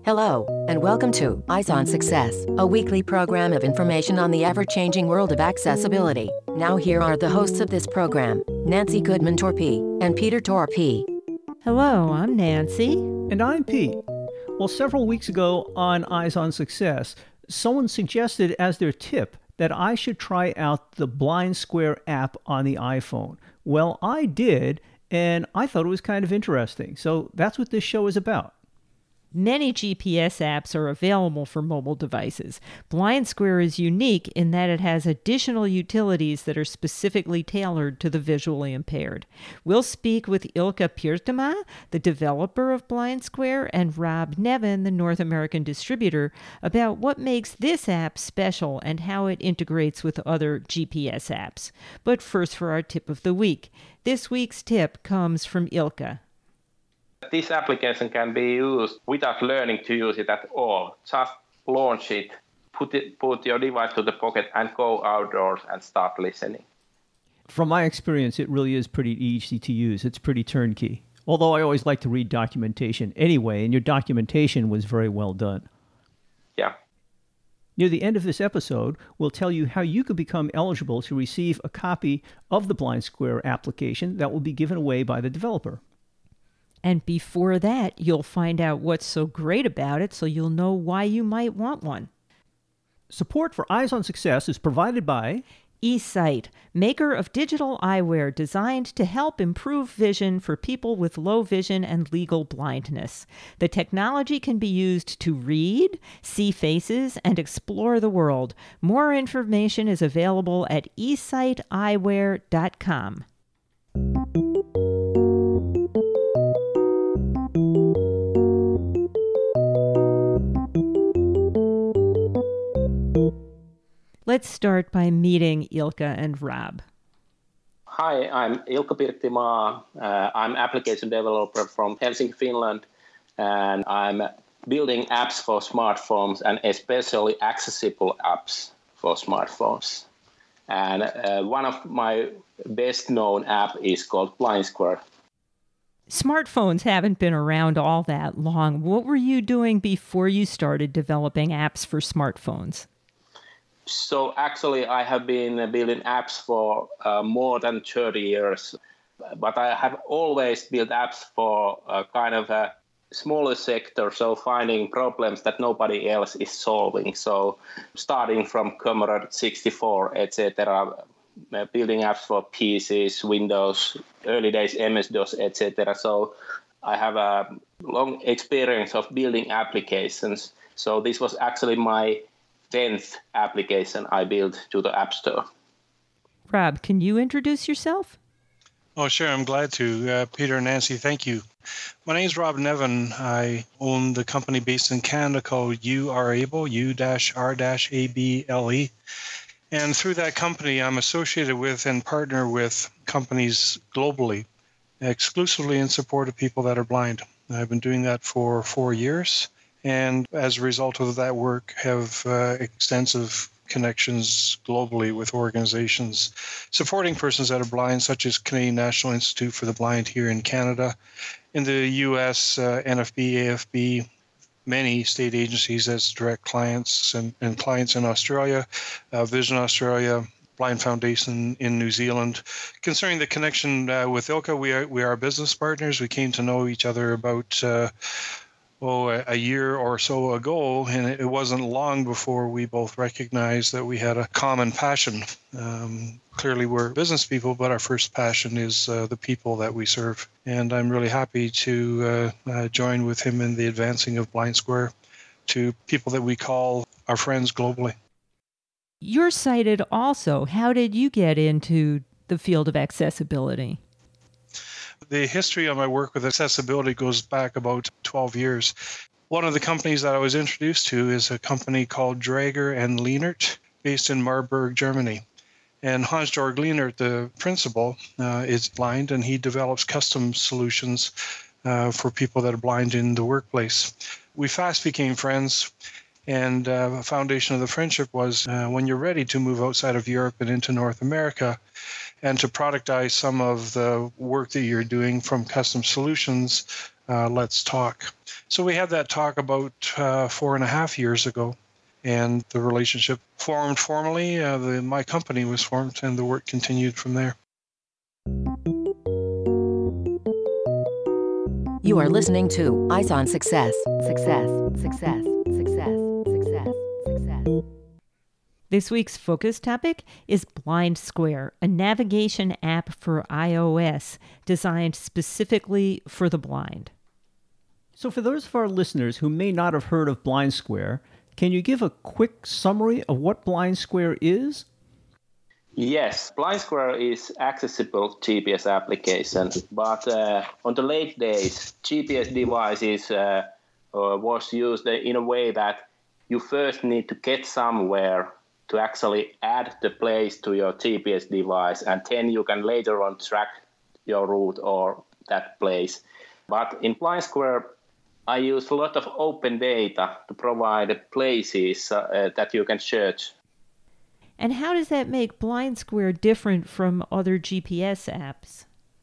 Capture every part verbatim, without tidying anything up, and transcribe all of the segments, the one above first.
Hello, and welcome to Eyes on Success, a weekly program of information on the ever-changing world of accessibility. Now here are the hosts of this program, Nancy Goodman-Torpey and Peter Torpey. Hello, I'm Nancy. And I'm Pete. Well, several weeks ago on Eyes on Success, someone suggested as their tip that I should try out the Blind Square app on the iPhone. Well, I did, and I thought it was kind of interesting. So that's what this show is about. Many G P S apps are available for mobile devices. Blind Square is unique in that it has additional utilities that are specifically tailored to the visually impaired. We'll speak with Ilkka Pirttimaa, the developer of Blind Square, and Rob Nevin, the North American distributor, about what makes this app special and how it integrates with other G P S apps. But first for our tip of the week. This week's tip comes from Ilkka. This application can be used without learning to use it at all. Just launch it, put it, put your device to the pocket and go outdoors and start listening. From my experience, it really is pretty easy to use. It's pretty turnkey. Although I always like to read documentation anyway, and your documentation was very well done. Yeah. Near the end of this episode, we'll tell you how you could become eligible to receive a copy of the Blind Square application that will be given away by the developer. And before that, you'll find out what's so great about it so you'll know why you might want one. Support for Eyes on Success is provided by eSight, maker of digital eyewear designed to help improve vision for people with low vision and legal blindness. The technology can be used to read, see faces, and explore the world. More information is available at e sight eyewear dot com. Let's start by meeting Ilkka and Rob. Hi, I'm Ilkka Pirttimaa. Uh, I'm application developer from Helsinki, Finland, and I'm building apps for smartphones and especially accessible apps for smartphones. And uh, one of my best-known app is called Blind Square. Smartphones haven't been around all that long. What were you doing before you started developing apps for smartphones? So actually, I have been building apps for uh, more than thirty years, but I have always built apps for a kind of a smaller sector, so finding problems that nobody else is solving. So starting from Commodore sixty-four, et cetera, building apps for P Cs, Windows, early days M S DOS, et cetera. So I have a long experience of building applications. So this was actually my tenth application I built to the App Store. Rob, can you introduce yourself? Oh, sure. I'm glad to. Uh, Peter and Nancy, thank you. My name is Rob Nevin. I own the company based in Canada called You Are Able, U R A B L E. And through that company, I'm associated with and partner with companies globally, exclusively in support of people that are blind. I've been doing that for four years. And as a result of that work, have uh, extensive connections globally with organizations supporting persons that are blind, such as Canadian National Institute for the Blind here in Canada, in the U S, uh, N F B, A F B, many state agencies as direct clients and, and clients in Australia, uh, Vision Australia, Blind Foundation in New Zealand. Concerning the connection uh, with Ilkka, we are, we are business partners. We came to know each other about uh, oh, a year or so ago, and it wasn't long before we both recognized that we had a common passion. Um, clearly, we're business people, but our first passion is uh, the people that we serve. And I'm really happy to uh, uh, join with him in the advancing of Blind Square to people that we call our friends globally. You're sighted also. How did you get into the field of accessibility? The history of my work with accessibility goes back about twelve years. One of the companies that I was introduced to is a company called Draeger and Lehnert, based in Marburg, Germany. And Hans-Georg Lehnert, the principal, uh, is blind, and he develops custom solutions uh, for people that are blind in the workplace. We fast became friends, and uh, a foundation of the friendship was uh, when you're ready to move outside of Europe and into North America, and to productize some of the work that you're doing from custom solutions, uh, Let's Talk. So we had that talk about uh, four and a half years ago, and the relationship formed formally. Uh, the, my company was formed, and the work continued from there. You are listening to Eyes on Success. Success, success, success, success, success. This week's focus topic is Blind Square, a navigation app for iOS designed specifically for the blind. So for those of our listeners who may not have heard of Blind Square, can you give a quick summary of what Blind Square is? Yes, Blind Square is accessible G P S application, but uh, on the late days, G P S devices uh, uh, was used in a way that you first need to get somewhere to actually add the place to your G P S device, and then you can later on track your route or that place. But in Blind Square, I use a lot of open data to provide places uh, that you can search. And how does that make Blind Square different from other G P S apps?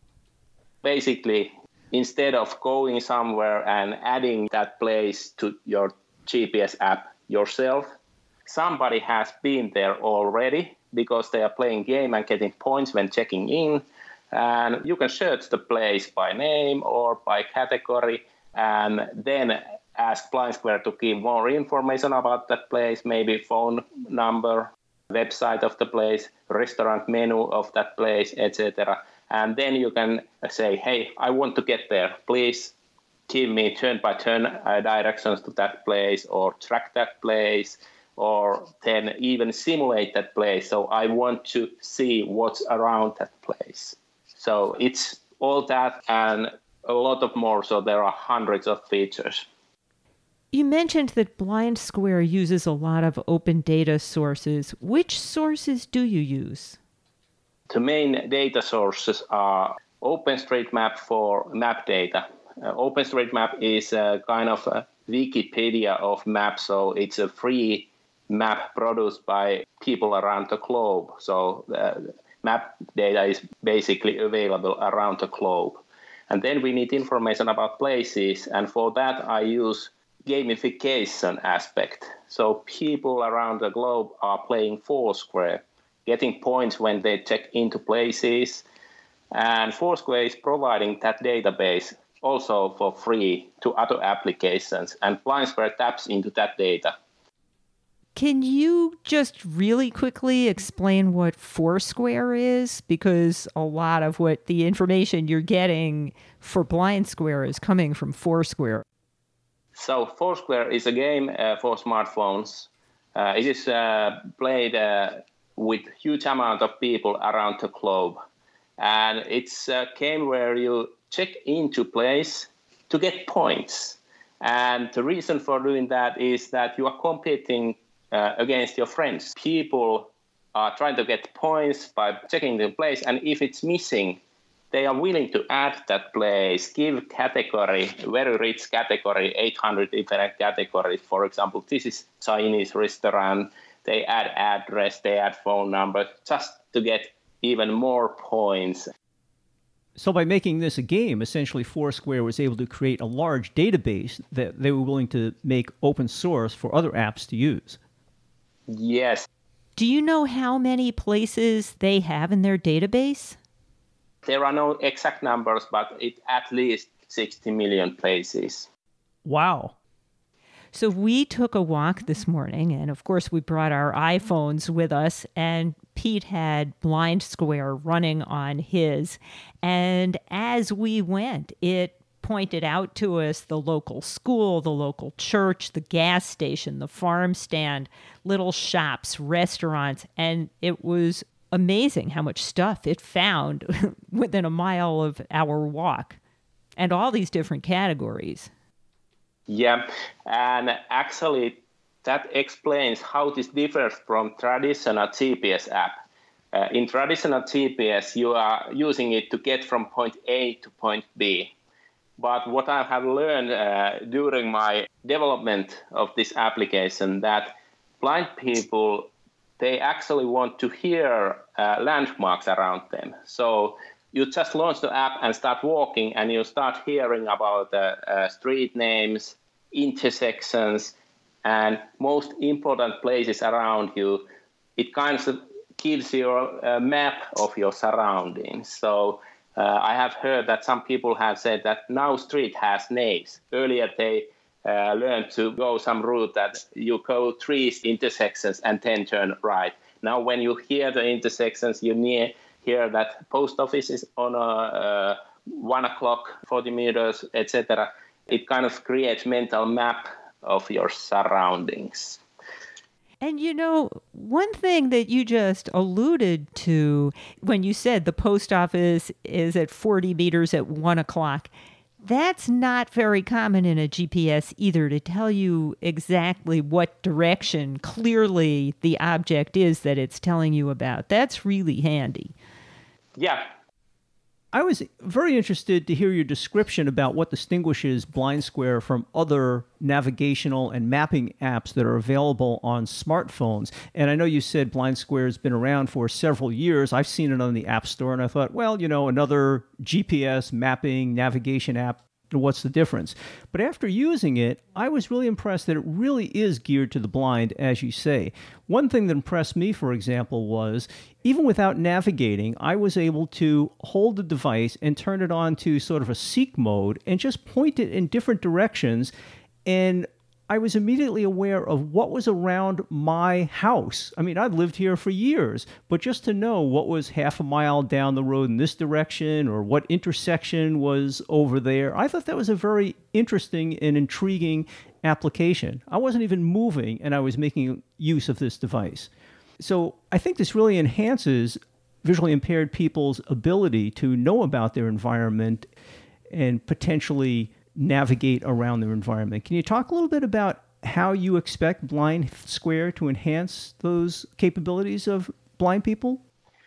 Basically, instead of going somewhere and adding that place to your G P S app yourself, somebody has been there already because they are playing game and getting points when checking in. And you can search the place by name or by category and then ask Blind Square to give more information about that place, maybe phone number, website of the place, restaurant menu of that place, et cetera. And then you can say, hey, I want to get there. Please give me turn-by-turn uh, directions to that place or track that place, or then even simulate that place. So I want to see what's around that place. So it's all that and a lot of more. So there are hundreds of features. You mentioned that Blind Square uses a lot of open data sources. Which sources do you use? The main data sources are OpenStreetMap for map data. Uh, OpenStreetMap is a kind of a Wikipedia of maps, so it's a free map produced by people around the globe. So the map data is basically available around the globe. And then we need information about places, and for that I use gamification aspect. So people around the globe are playing Foursquare, getting points when they check into places, and Foursquare is providing that database also for free to other applications, and Blind Square taps into that data. Can you just really quickly explain what Foursquare is? Because a lot of what the information you're getting for Blind Square is coming from Foursquare. So Foursquare is a game uh, for smartphones. Uh, it is uh, played uh, with huge amount of people around the globe. And it's a game where you check into place to get points. And the reason for doing that is that you are competing uh, against your friends. People are trying to get points by checking the place, and if it's missing, they are willing to add that place, give category, very rich category, eight hundred different categories. For example, this is Chinese restaurant. They add address, they add phone number, just to get even more points. So by making this a game, essentially Foursquare was able to create a large database that they were willing to make open source for other apps to use. Yes. Do you know how many places they have in their database? There are no exact numbers, but it's at least sixty million places. Wow. So we took a walk this morning, and of course we brought our iPhones with us, and Pete had Blind Square running on his. And as we went, it pointed out to us the local school, the local church, the gas station, the farm stand, little shops, restaurants, and it was amazing how much stuff it found within a mile of our walk, and all these different categories. Yeah, and actually that explains how this differs from traditional G P S app. Uh, in traditional G P S, you are using it to get from point A to point B. But what I have learned uh, during my development of this application, that blind people, they actually want to hear uh, landmarks around them. So you just launch the app and start walking, and you start hearing about the uh, uh, street names, intersections, and most important places around you. It kind of gives you a map of your surroundings. So uh, I have heard that some people have said that now street has names. Earlier they uh, learned to go some route that you go three intersections and then turn right. Now when you hear the intersections, you near, hear that post office is on a, uh, one o'clock, forty meters, et cetera. It kind of creates mental map of your surroundings. And you know, one thing that you just alluded to when you said the post office is at forty meters at one o'clock, that's not very common in a G P S either, to tell you exactly what direction clearly the object is that it's telling you about. That's really handy. Yeah. I was very interested to hear your description about what distinguishes BlindSquare from other navigational and mapping apps that are available on smartphones. And I know you said BlindSquare has been around for several years. I've seen it on the App Store, and I thought, well, you know, another G P S mapping navigation app. What's the difference? But after using it, I was really impressed that it really is geared to the blind, as you say. One thing that impressed me, for example, was even without navigating, I was able to hold the device and turn it on to sort of a seek mode and just point it in different directions. And I was immediately aware of what was around my house. I mean, I'd lived here for years, but just to know what was half a mile down the road in this direction or what intersection was over there, I thought that was a very interesting and intriguing application. I wasn't even moving, and I was making use of this device. So I think this really enhances visually impaired people's ability to know about their environment and potentially navigate around their environment. Can you talk a little bit about how you expect BlindSquare to enhance those capabilities of blind people?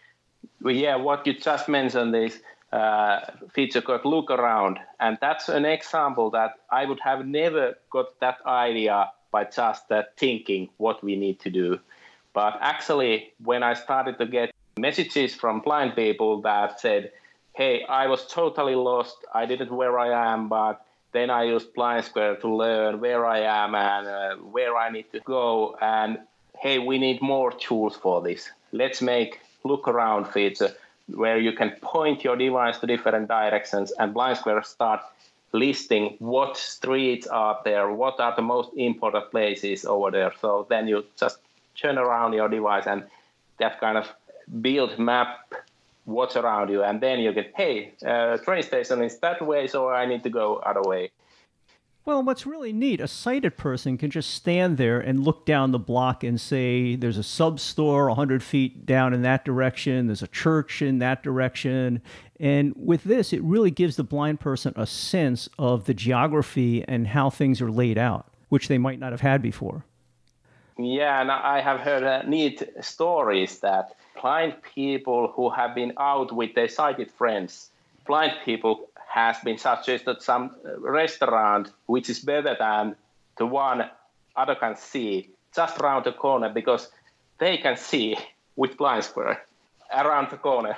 Well, yeah, what you just mentioned is uh, feature called Look Around. And that's an example that I would have never got that idea by just uh, thinking what we need to do. But actually, when I started to get messages from blind people that said, hey, I was totally lost, I didn't know where I am, but then I used BlindSquare to learn where I am and uh, where I need to go. And hey, we need more tools for this. Let's make Look Around feature where you can point your device to different directions and BlindSquare start listing what streets are there, what are the most important places over there. So then you just turn around your device and that kind of build map what's around you, and then you get, hey, uh, train station is that way, so I need to go other way. Well, what's really neat, a sighted person can just stand there and look down the block and say, there's a sub store one hundred feet down in that direction, there's a church in that direction. And with this, it really gives the blind person a sense of the geography and how things are laid out, which they might not have had before. Yeah, and I have heard uh, neat stories that blind people who have been out with their sighted friends, blind people has been suggested some restaurant which is better than the one other can see just around the corner because they can see with BlindSquare around the corner.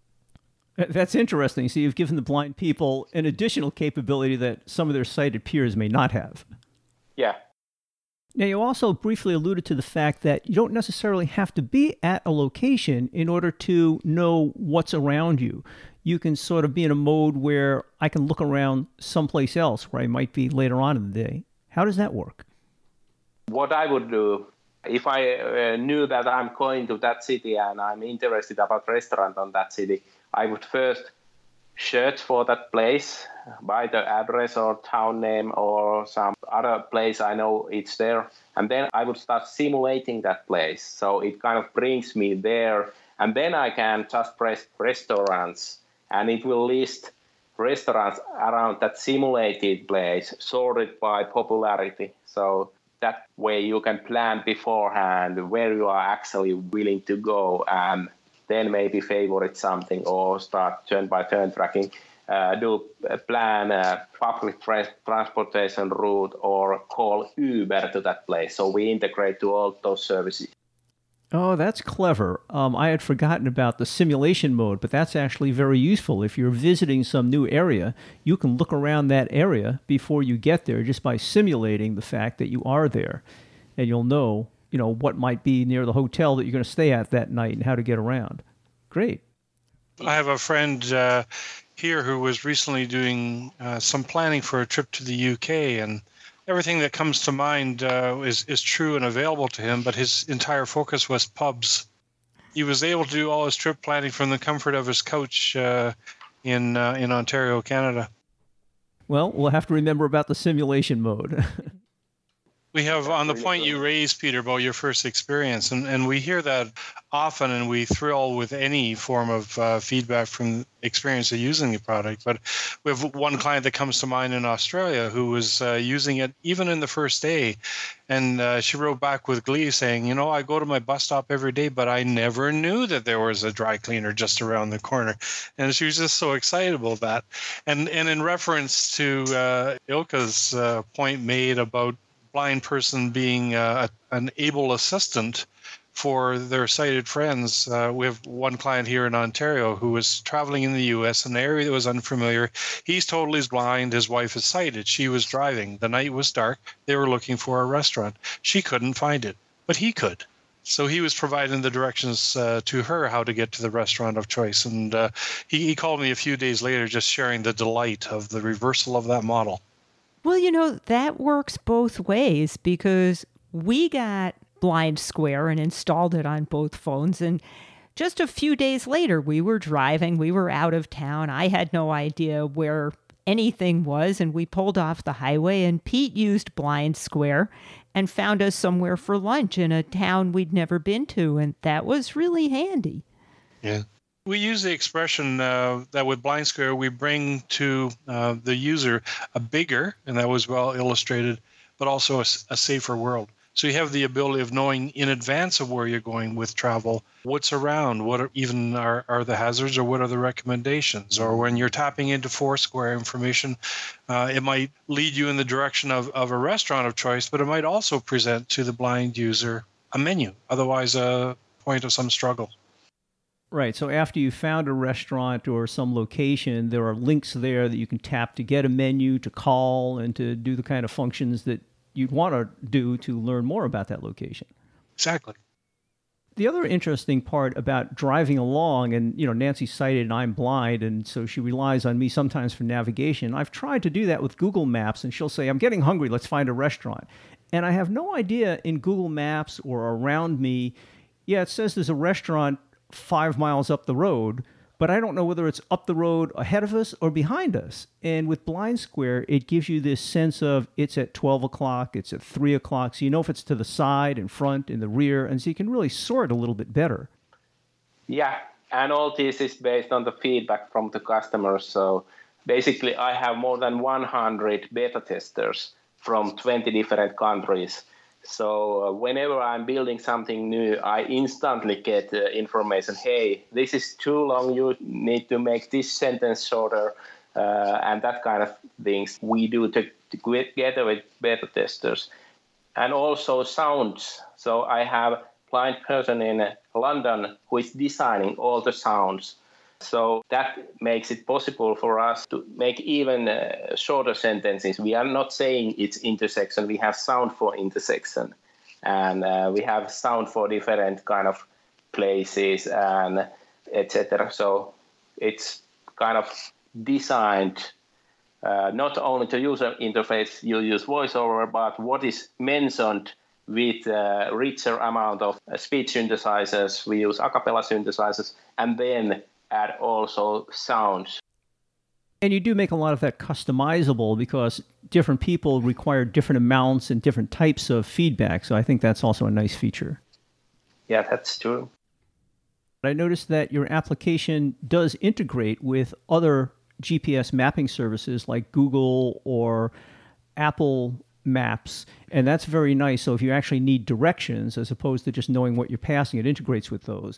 That's interesting. So you've given the blind people an additional capability that some of their sighted peers may not have. Yeah. Now, you also briefly alluded to the fact that you don't necessarily have to be at a location in order to know what's around you. You can sort of be in a mode where I can look around someplace else where I might be later on in the day. How does that work? What I would do, if I uh, knew that I'm going to that city and I'm interested about restaurant on that city, I would first search for that place by the address or town name or some other place I know it's there. And then I would start simulating that place. So it kind of brings me there. And then I can just press restaurants and it will list restaurants around that simulated place sorted by popularity. So that way you can plan beforehand where you are actually willing to go and then maybe favorite something or start turn-by-turn tracking, uh, do a plan a public tra- transportation route or call Uber to that place. So we integrate to all those services. Oh, that's clever. Um, I had forgotten about the simulation mode, but that's actually very useful. If you're visiting some new area, you can look around that area before you get there just by simulating the fact that you are there. And you'll know, you know, what might be near the hotel that you're going to stay at that night and how to get around. Great. I have a friend uh, here who was recently doing uh, some planning for a trip to the U K, and everything that comes to mind uh, is, is true and available to him, but his entire focus was pubs. He was able to do all his trip planning from the comfort of his couch uh, in uh, in Ontario, Canada. Well, we'll have to remember about the simulation mode. We have, on the point you raised, Peter, about your first experience, and, and we hear that often, and we thrill with any form of uh, feedback from experience of using the product. But we have one client that comes to mind in Australia who was uh, using it even in the first day, and uh, she wrote back with glee saying, you know, I go to my bus stop every day, but I never knew that there was a dry cleaner just around the corner. And she was just so excited about that. And, and in reference to uh, Ilka's uh, point made about blind person being uh, an able assistant for their sighted friends. Uh, we have one client here in Ontario who was traveling in the U S in an area that was unfamiliar. He's totally blind. His wife is sighted. She was driving. The night was dark. They were looking for a restaurant. She couldn't find it, but he could. So he was providing the directions uh, to her how to get to the restaurant of choice. And uh, he, he called me a few days later just sharing the delight of the reversal of that model. Well, you know, that works both ways because we got Blind Square and installed it on both phones. And just a few days later, we were driving. We were out of town. I had no idea where anything was. And we pulled off the highway and Pete used Blind Square and found us somewhere for lunch in a town we'd never been to. And that was really handy. Yeah. We use the expression uh, that with Blind Square, we bring to uh, the user a bigger, and that was well illustrated, but also a, a safer world. So you have the ability of knowing in advance of where you're going with travel, what's around, what are, even are, are the hazards or what are the recommendations. Or when you're tapping into Foursquare information, uh, it might lead you in the direction of, of a restaurant of choice, but it might also present to the blind user a menu, otherwise a point of some struggle. Right. So after you found a restaurant or some location, there are links there that you can tap to get a menu, to call, and to do the kind of functions that you'd want to do to learn more about that location. Exactly. The other interesting part about driving along, and you know, Nancy's sighted and I'm blind, and so she relies on me sometimes for navigation. I've tried to do that with Google Maps, and she'll say, I'm getting hungry, let's find a restaurant. And I have no idea in Google Maps or around me, yeah, it says there's a restaurant five miles up the road, but I don't know whether it's up the road ahead of us or behind us. And with Blind Square, it gives you this sense of it's at twelve o'clock, it's at three o'clock, so you know if it's to the side, in front, in the rear, and so you can really sort a little bit better. Yeah, and all this is based on the feedback from the customers. So basically, I have more than one hundred beta testers from twenty different countries. So uh, whenever I'm building something new, I instantly get uh, information. Hey, this is too long. You need to make this sentence shorter, uh, and that kind of things we do to, to together with beta testers. And also sounds. So I have a blind person in uh, London who is designing all the sounds. So that makes it possible for us to make even uh, shorter sentences. We are not saying it's intersection. We have sound for intersection. And uh, we have sound for different kind of places and et cetera. So it's kind of designed uh, not only to user interface, you use voiceover, but what is mentioned with a richer amount of uh, speech synthesizers. We use a cappella synthesizers, and then add also sounds. And you do make a lot of that customizable because different people require different amounts and different types of feedback. So I think that's also a nice feature. Yeah, that's true. I noticed that your application does integrate with other G P S mapping services like Google or Apple Maps, and that's very nice. So if you actually need directions as opposed to just knowing what you're passing, it integrates with those.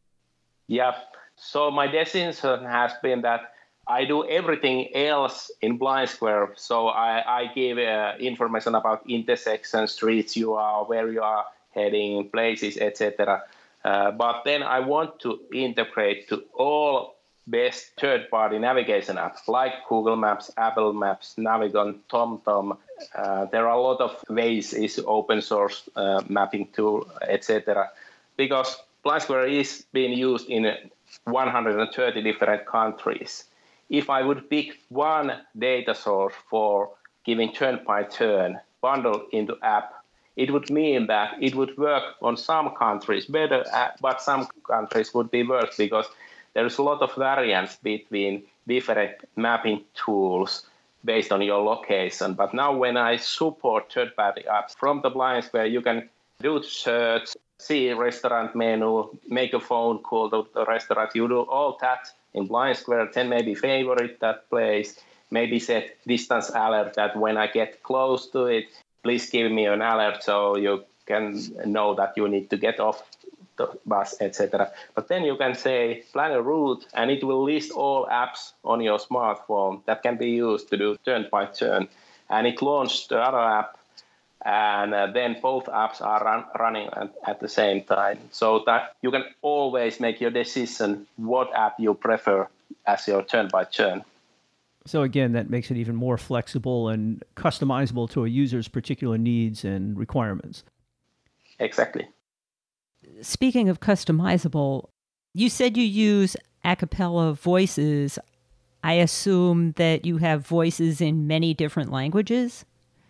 Yeah. So my decision has been that I do everything else in Blind Square. So I, I give uh, information about intersections, streets you are, where you are heading, places, et cetera. Uh, but then I want to integrate to all best third-party navigation apps like Google Maps, Apple Maps, Navigon, TomTom. Uh, there are a lot of ways is open source uh, mapping tool, et cetera. Because BlindSquare is being used in one hundred thirty different countries. If I would pick one data source for giving turn-by-turn bundle into app, it would mean that it would work on some countries better, but some countries would be worse because there is a lot of variance between different mapping tools based on your location. But now when I support third-party apps from the BlindSquare, you can do search, see restaurant menu, make a phone call to the restaurant. You do all that in BlindSquare, then maybe favorite that place, maybe set distance alert that when I get close to it, please give me an alert so you can know that you need to get off the bus, et cetera. But then you can say plan a route, and it will list all apps on your smartphone that can be used to do turn by turn. And it launched the other app, and uh, then both apps are run, running at, at the same time, so that you can always make your decision what app you prefer as your turn by turn. So again, that makes it even more flexible and customizable to a user's particular needs and requirements. Exactly. Speaking of customizable, you said you use a cappella voices. I assume that you have voices in many different languages?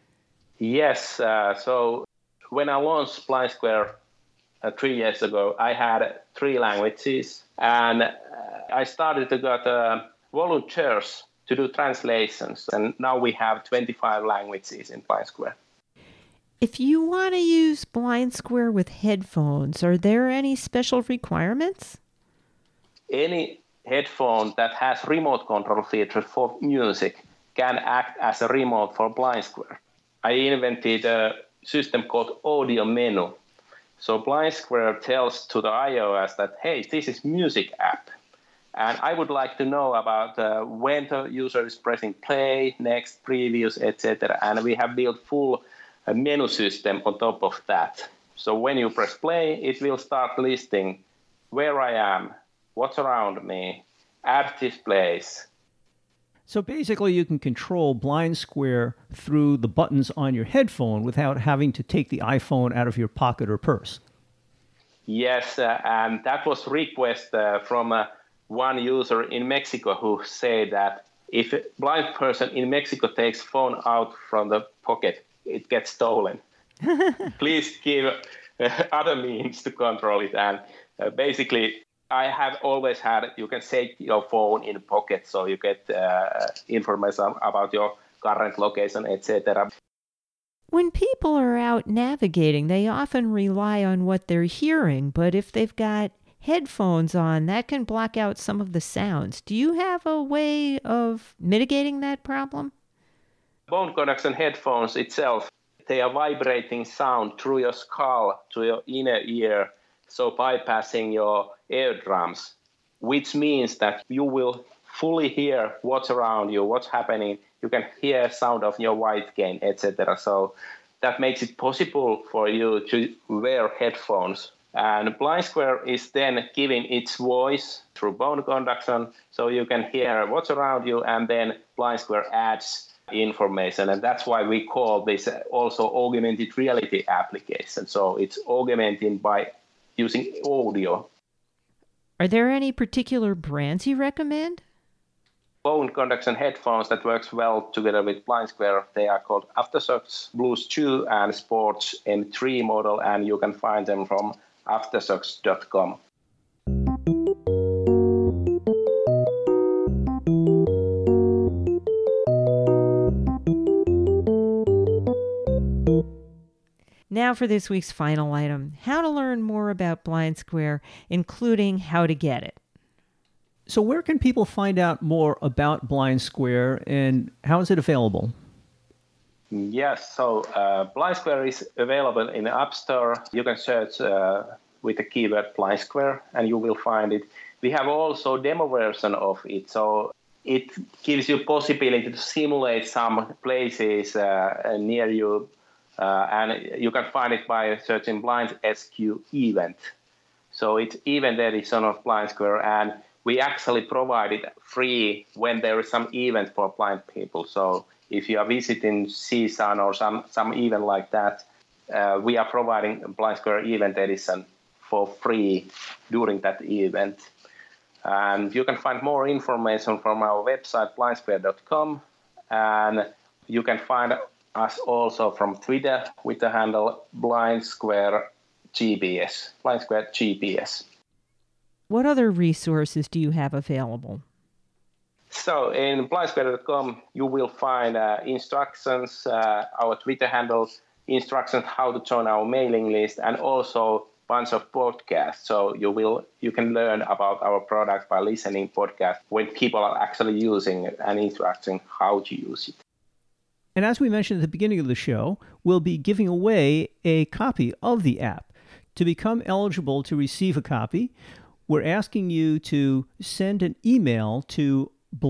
Yes. Uh, so when I launched BlindSquare uh, three years ago, I had three languages, and uh, I started to get uh, volunteers to do translations, and now we have twenty-five languages in BlindSquare. If you want to use BlindSquare with headphones, are there any special requirements? Any headphone that has remote control feature for music can act as a remote for BlindSquare. I invented a system called Audio Menu. So BlindSquare tells to the iOS that, hey, this is music app. And I would like to know about uh, when the user is pressing play, next, previous, et cetera. And we have built full uh, menu system on top of that. So when you press play, it will start listing where I am, what's around me, add displays. So basically you can control BlindSquare through the buttons on your headphone without having to take the iPhone out of your pocket or purse. Yes, uh, and that was a request uh, from uh, one user in Mexico who said that if a blind person in Mexico takes phone out from the pocket, it gets stolen. Please give uh, other means to control it. And uh, basically, I have always had, you can take your phone in the pocket so you get uh, information about your current location, et cetera. When people are out navigating, they often rely on what they're hearing, but if they've got headphones on, that can block out some of the sounds. Do you have a way of mitigating that problem? Bone conduction headphones itself, they are vibrating sound through your skull to your inner ear, so bypassing your eardrums, which means that you will fully hear what's around you, what's happening. You can hear sound of your white gain, et cetera. So that makes it possible for you to wear headphones. And BlindSquare is then giving its voice through bone conduction, so you can hear what's around you, and then BlindSquare adds information. And that's why we call this also augmented reality application. So it's augmenting by using audio. Are there any particular brands you recommend? Bone conduction headphones that works well together with BlindSquare. They are called Aftershokz Blues two and Sports M three model, and you can find them from aftershokz dot com. Now for this week's final item, how to learn more about BlindSquare, including how to get it. So where can people find out more about BlindSquare, and how is it available? Yes, so uh, BlindSquare is available in the App Store. You can search uh, with the keyword BlindSquare and you will find it. We have also a demo version of it, so it gives you possibility to simulate some places uh, near you, uh, and you can find it by searching BlindSQ event. So it's event edition of Blind Square, and we actually provide it free when there is some event for blind people. So if you are visiting C S U N or some, some event like that, uh, we are providing Blind Square event edition for free during that event. And you can find more information from our website, blind square dot com. And you can find us also from Twitter with the handle Blind Square G P S, Blind Square G P S. What other resources do you have available? So in blind square dot com, you will find uh, instructions, uh, our Twitter handles, instructions how to join our mailing list, and also bunch of podcasts. So you will you can learn about our product by listening podcasts when people are actually using it and instructing how to use it. And as we mentioned at the beginning of the show, we'll be giving away a copy of the app. To become eligible to receive a copy, we're asking you to send an email to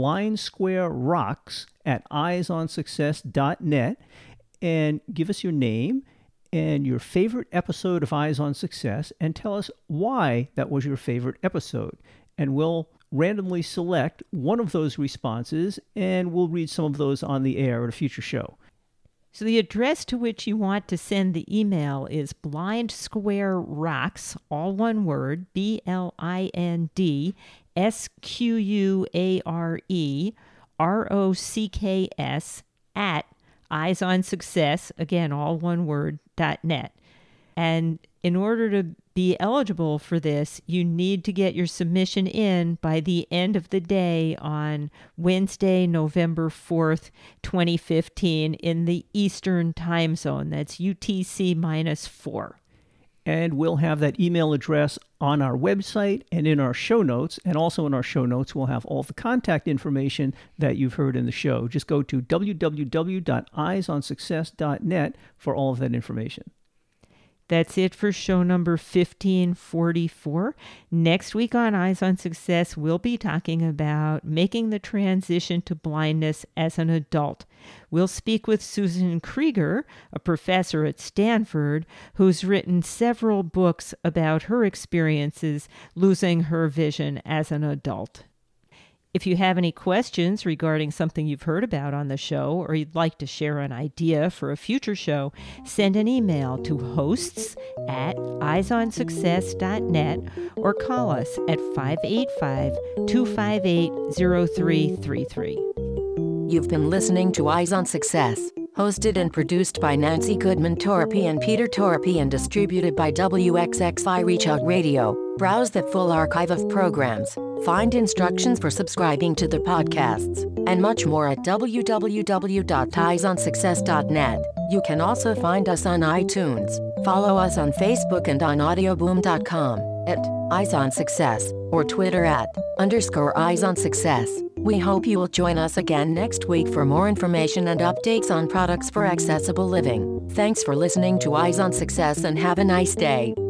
blindsquarerocks at eyes on success dot net and give us your name and your favorite episode of Eyes on Success and tell us why that was your favorite episode. And we'll randomly select one of those responses and we'll read some of those on the air at a future show. So the address to which you want to send the email is blindsquarerocks, all one word, B L I N D S Q U A R E R O C K S at Eyes on Success, again, all one word, dot net. And in order to be eligible for this, you need to get your submission in by the end of the day on Wednesday, November fourth, twenty fifteen, in the Eastern Time Zone. That's U T C minus four. And we'll have that email address on our website and in our show notes. And also in our show notes, we'll have all the contact information that you've heard in the show. Just go to w w w dot eyes on success dot net for all of that information. That's it for show number fifteen forty-four. Next week on Eyes on Success, we'll be talking about making the transition to blindness as an adult. We'll speak with Susan Krieger, a professor at Stanford, who's written several books about her experiences losing her vision as an adult. If you have any questions regarding something you've heard about on the show, or you'd like to share an idea for a future show, send an email to hosts at eyes on success dot net or call us at five eight five, two five eight, zero three three three. You've been listening to Eyes on Success, hosted and produced by Nancy Goodman Torpy and Peter Torpy and distributed by W X X I Reach Out Radio. Browse the full archive of programs, find instructions for subscribing to the podcasts, and much more at w w w dot eyes on success dot net. You can also find us on iTunes, follow us on Facebook and on audioboom dot com, at Eyes on Success, or Twitter at underscore Eyes on Success. We hope you will join us again next week for more information and updates on products for accessible living. Thanks for listening to Eyes on Success and have a nice day.